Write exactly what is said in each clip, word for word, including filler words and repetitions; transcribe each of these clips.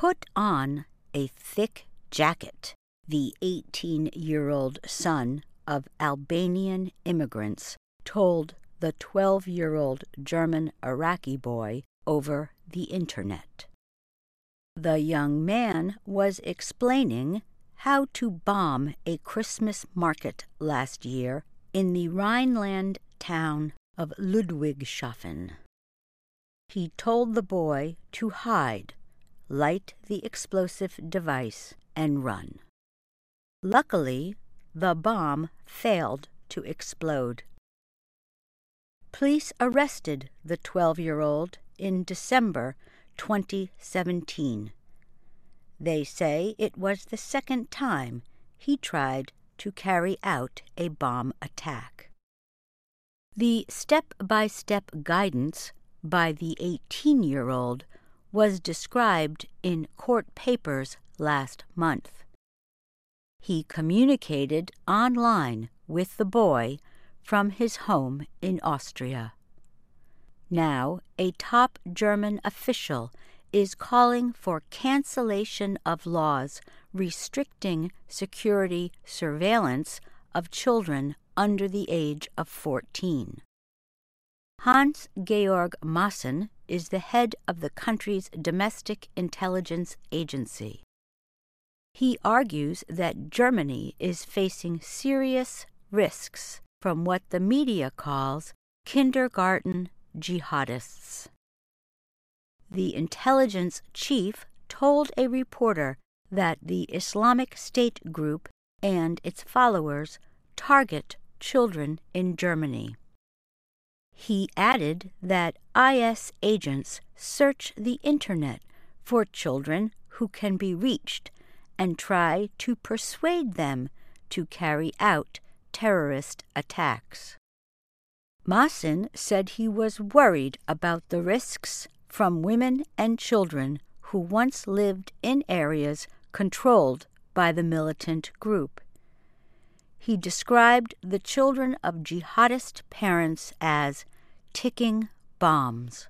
Put on a thick jacket, the eighteen-year-old son of Albanian immigrants told the twelve-year-old German Iraqi boy over the internet. The young man was explaining how to bomb a Christmas market last year in the Rhineland town of Ludwigshafen. He told the boy to hide, light the explosive device, and run. Luckily, the bomb failed to explode. Police arrested the twelve-year-old in December twenty seventeen. They say it was the second time he tried to carry out a bomb attack. The step-by-step guidance by the eighteen-year-old was described in court papers last month. He communicated online with the boy from his home in Austria. Now, a top German official is calling for cancellation of laws restricting security surveillance of children under the age of fourteen. Hans-Georg Maassen is the head of the country's domestic intelligence agency. He argues that Germany is facing serious risks from what the media calls kindergarten jihadists. The intelligence chief told a reporter that the Islamic State group and its followers target children in Germany. He added that I S agents search the internet for children who can be reached and try to persuade them to carry out terrorist attacks. Maassen said he was worried about the risks from women and children who once lived in areas controlled by the militant group. He described the children of jihadist parents as ticking bombs.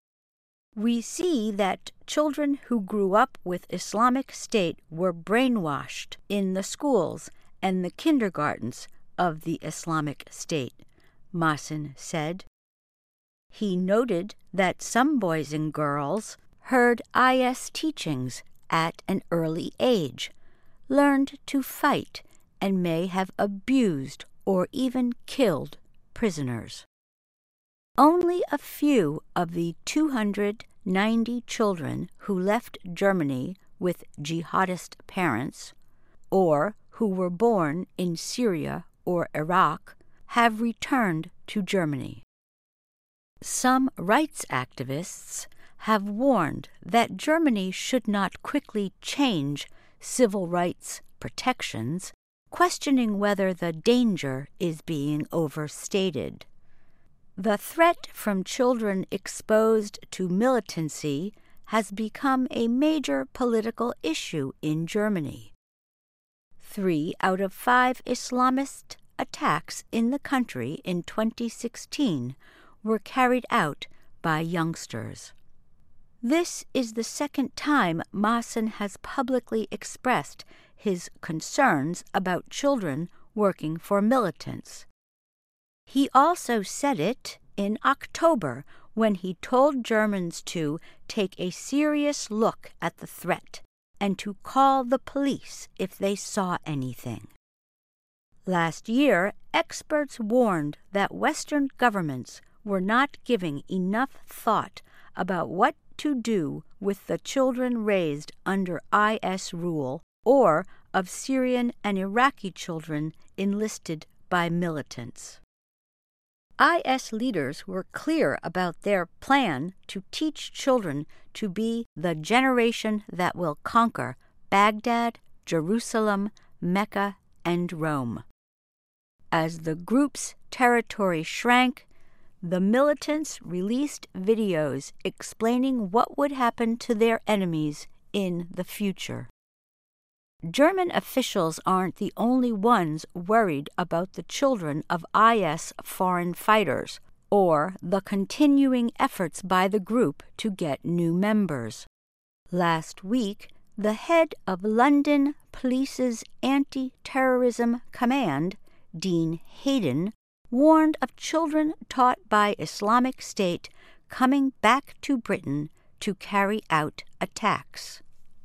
We see that children who grew up with Islamic State were brainwashed in the schools and the kindergartens of the Islamic State, Maassen said. He noted that some boys and girls heard I S teachings at an early age, learned to fight, and may have abused or even killed prisoners. Only a few of the two hundred ninety children who left Germany with jihadist parents, or who were born in Syria or Iraq, have returned to Germany. Some rights activists have warned that Germany should not quickly change civil rights protections, questioning whether the danger is being overstated. The threat from children exposed to militancy has become a major political issue in Germany. Three out of five Islamist attacks in the country in twenty sixteen were carried out by youngsters. This is the second time Maassen has publicly expressed his concerns about children working for militants. He also said it in October when he told Germans to take a serious look at the threat and to call the police if they saw anything. Last year, experts warned that Western governments were not giving enough thought about what to do with the children raised under I S rule or of Syrian and Iraqi children enlisted by militants. I S leaders were clear about their plan to teach children to be the generation that will conquer Baghdad, Jerusalem, Mecca, and Rome. As the group's territory shrank, the militants released videos explaining what would happen to their enemies in the future. German officials aren't the only ones worried about the children of I S foreign fighters or the continuing efforts by the group to get new members. Last week, the head of London Police's Anti-Terrorism Command, Dean Hayden, warned of children taught by Islamic State coming back to Britain to carry out attacks.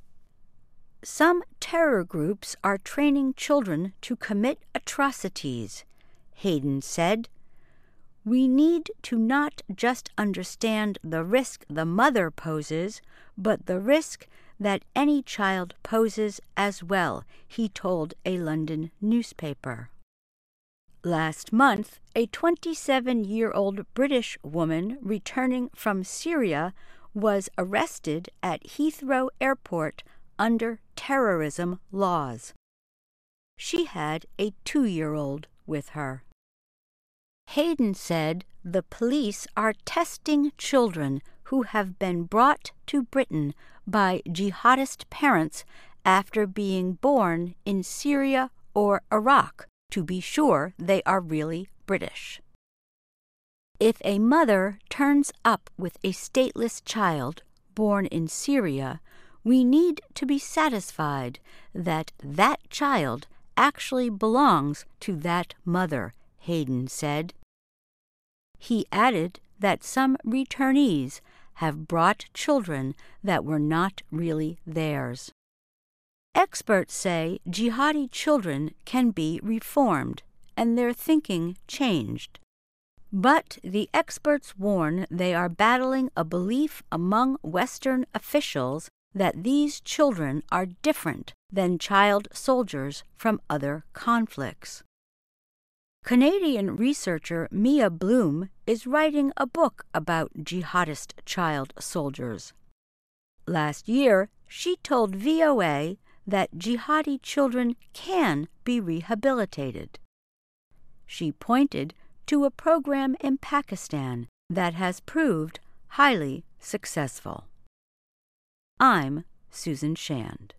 Some terror groups are training children to commit atrocities, Hayden said. We need to not just understand the risk the mother poses, but the risk that any child poses as well, he told a London newspaper. Last month, a twenty-seven-year-old British woman returning from Syria was arrested at Heathrow Airport under terrorism laws. She had a two-year-old with her. Hayden said the police are testing children who have been brought to Britain by jihadist parents after being born in Syria or Iraq to be sure they are really British. If a mother turns up with a stateless child born in Syria, we need to be satisfied that that child actually belongs to that mother, Hayden said. He added that some returnees have brought children that were not really theirs. Experts say jihadi children can be reformed and their thinking changed. But the experts warn they are battling a belief among Western officials that these children are different than child soldiers from other conflicts. Canadian researcher Mia Bloom is writing a book about jihadist child soldiers. Last year, she told V O A that jihadi children can be rehabilitated. She pointed to a program in Pakistan that has proved highly successful. I'm Susan Shand.